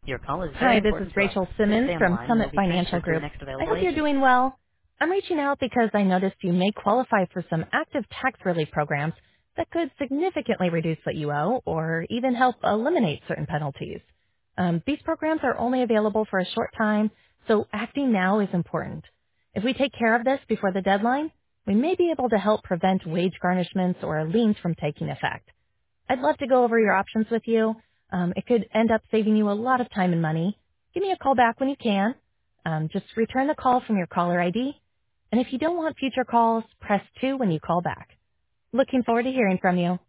Your call is very Hi, this is important to us. Rachel Please Simmons stay on the from line and Summit you'll be Financial transferred to the Group. next I available hope you're agent. doing well. I'm reaching out because I noticed you may qualify for some active tax relief programs that could significantly reduce what you owe or even help eliminate certain penalties. These programs are only available for a short time, so acting now is important. If we take care of this before the deadline, we may be able to help prevent wage garnishments or liens from taking effect. I'd love to go over your options with you. It could end up saving you a lot of time and money. Give me a call back when you can. Just return the call from your caller ID. And if you don't want future calls, press 2 when you call back. Looking forward to hearing from you.